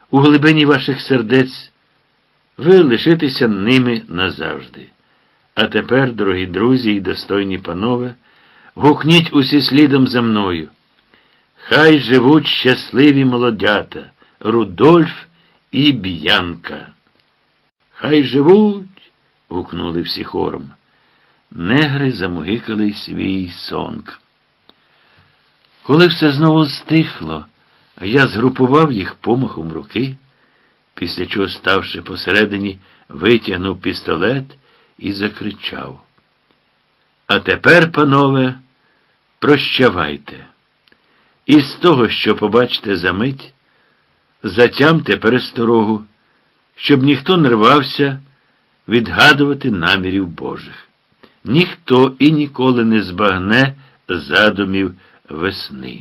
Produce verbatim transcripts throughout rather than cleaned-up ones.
у глибині ваших сердець, ви лишитеся ними назавжди. А тепер, дорогі друзі і достойні панове, гукніть усі слідом за мною. Хай живуть щасливі молодята, Рудольф і Б'янка. Хай живуть, гукнули всі хором. Негри замугикали свій сонг. Коли все знову стихло, я згрупував їх помахом руки, після чого, ставши посередині, витягнув пістолет і закричав. А тепер, панове, прощавайте. І з того, що побачите за мить, затямте пересторогу, щоб ніхто не рвався відгадувати намірів Божих. Ніхто і ніколи не збагне задумів весни.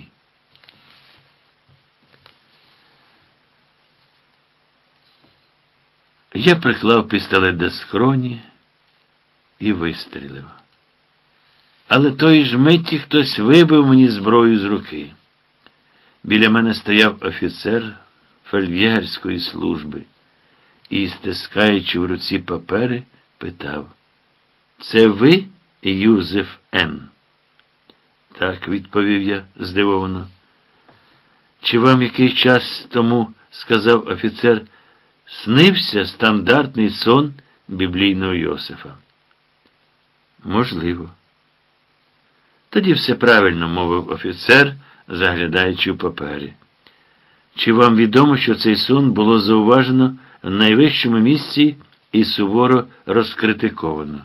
Я приклав пістолет до скроні і вистрілив. Але тої ж миті хтось вибив мені зброю з руки. Біля мене стояв офіцер фельд'єгерської служби і, стискаючи в руці папери, питав: «Це ви, Юзеф Н.?» «Так», – відповів я здивовано. «Чи вам який час тому, – сказав офіцер, – снився стандартний сон біблійного Йосифа?» «Можливо». «Тоді все правильно», – мовив офіцер, заглядаючи в папері. «Чи вам відомо, що цей сон було зауважено в найвищому місці і суворо розкритиковано?»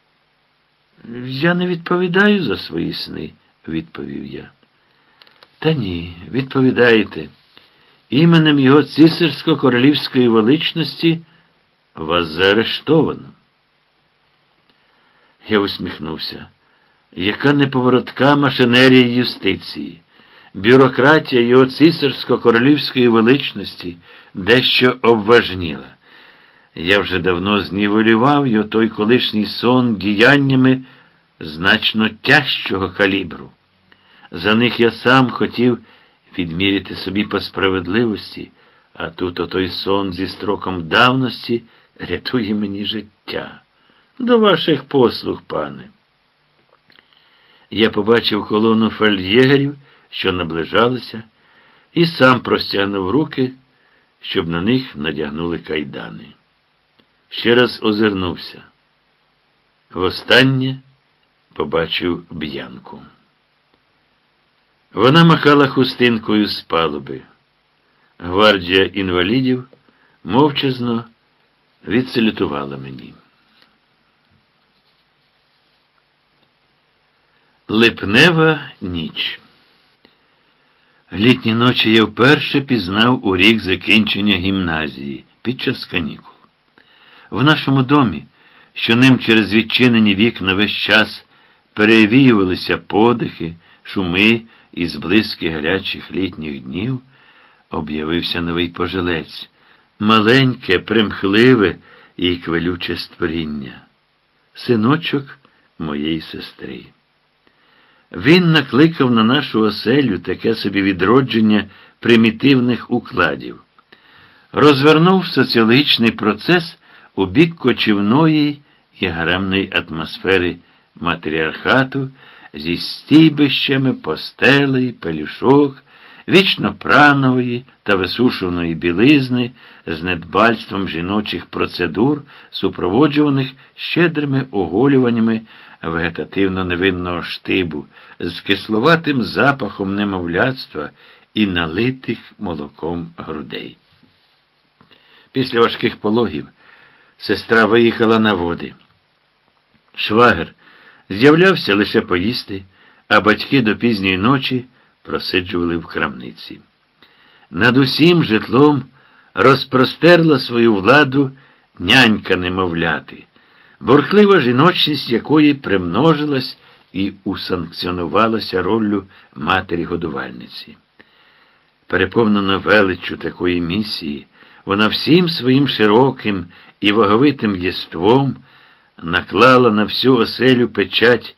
«Я не відповідаю за свої сни», – відповів я. «Та ні, відповідаєте. Іменем його цісарсько-королівської величності вас заарештовано». Я усміхнувся. Яка неповоротка машинерія юстиції. Бюрократія його цісарсько-королівської величності дещо обважніла. Я вже давно знівелював його той колишній сон діяннями значно тяжчого калібру. За них я сам хотів відміряти собі по справедливості, а тут отой сон зі строком давності рятує мені життя. До ваших послуг, пане. Я побачив колону фельд'єгерів, що наближалися, і сам простягнув руки, щоб на них надягнули кайдани. Ще раз озирнувся. Востаннє побачив Б'янку. Вона махала хустинкою з палуби. Гвардія інвалідів мовчазно відсалютувала мені. Липнева ніч. Літні ночі я вперше пізнав у рік закінчення гімназії під час канікул. В нашому домі, що ним через відчинені вікна весь час перевіювалися подихи, шуми і зблиски гарячих літніх днів, об'явився новий пожилець, маленьке, примхливе і хвилюче створіння, синочок моєї сестри. Він накликав на нашу оселю таке собі відродження примітивних укладів. Розвернув соціологічний процес у бік кочівної і гаремної атмосфери матріархату зі стійбищами постелей, пелюшок, вічнопранової та висушуваної білизни, з недбальством жіночих процедур, супроводжуваних щедрими оголюваннями вегетативно-невинного штибу, з кисловатим запахом немовляцтва і налитих молоком грудей. Після важких пологів сестра виїхала на води. Швагер з'являвся лише поїсти, а батьки до пізньої ночі просиджували в крамниці. Над усім житлом розпростерла свою владу нянька немовляти, бурхлива жіночність якої примножилась і усанкціонувалася роллю матері-годувальниці. Переповнена величчю такої місії, вона всім своїм широким і ваговитим єством наклала на всю оселю печать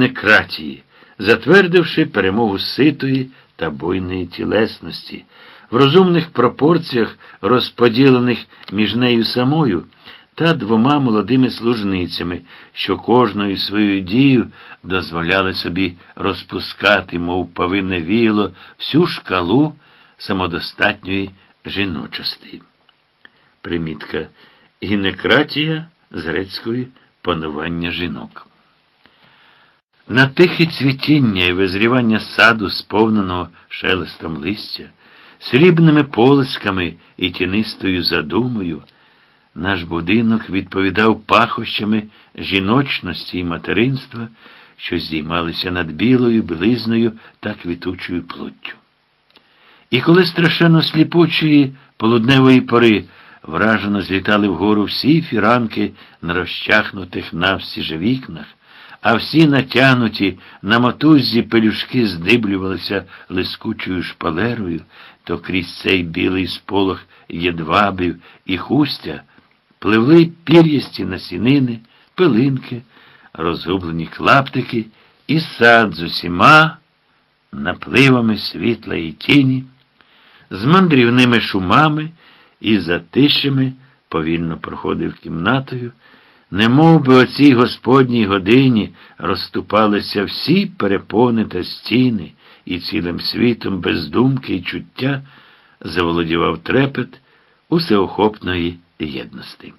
гінекратії, затвердивши перемогу ситої та буйної тілесності, в розумних пропорціях, розподілених між нею самою та двома молодими служницями, що кожною своєю дією дозволяли собі розпускати, мов павинне віяло, всю шкалу самодостатньої жіночості. Примітка. Гінекратія з грецької панування жінок. На тихе цвітіння і визрівання саду, сповненого шелестом листя, срібними полисками і тінистою задумою, наш будинок відповідав пахощами жіночності і материнства, що здіймалися над білою білизною та квітучою плоттю. І коли страшенно сліпучої полудневої пори вражено злітали вгору всі фіранки на розчахнутих навстіж вікнах, а всі натянуті на мотуззі пелюшки здиблювалися лискучою шпалерою, то крізь цей білий сполох єдвабів і хустя пливли пір'ясті насінини, пилинки, розгублені клаптики і сад з усіма напливами світла і тіні, з мандрівними шумами і затишами повільно проходив кімнатою, немов би о цій господній годині розступалися всі перепони та стіни, і цілим світом без думки і чуття заволодівав трепет усеохопної єдності.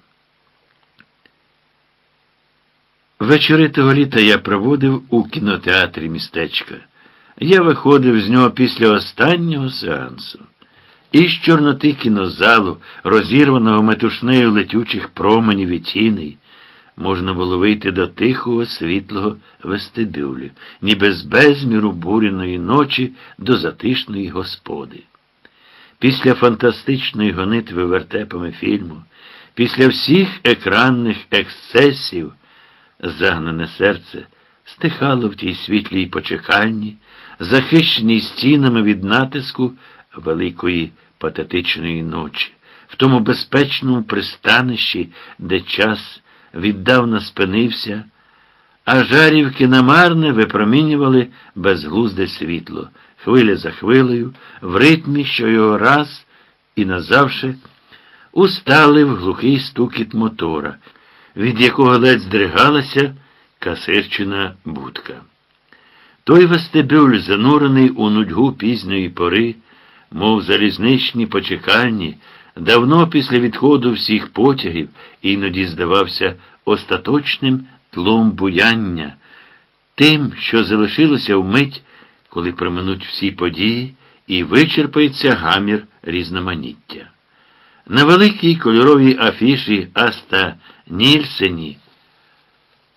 Вечори того літа я проводив у кінотеатрі містечка. Я виходив з нього після останнього сеансу. Із чорноти кінозалу, розірваного метушнею летючих променів і тіней, можна було вийти до тихого, світлого вестибюлю, ніби з безміру буряної ночі до затишної господи. Після фантастичної гонитви вертепами фільму, після всіх екранних ексцесів, загнане серце стихало в тій світлій почекальні, захищеній стінами від натиску великої патетичної ночі, в тому безпечному пристанищі, де час віддавна спинився, а жарівки намарне випромінювали безглузде світло, хвиля за хвилею, в ритмі, що його раз і назавше усталив глухий стукіт мотора, від якого ледь здригалася касирчина будка. Той вестибюль, занурений у нудьгу пізньої пори, мов залізничні почекальні, давно після відходу всіх потягів іноді здавався остаточним тлом буяння, тим, що залишилося вмить, коли проминуть всі події і вичерпається гамір різноманіття. На великій кольоровій афіші Аста Нільсені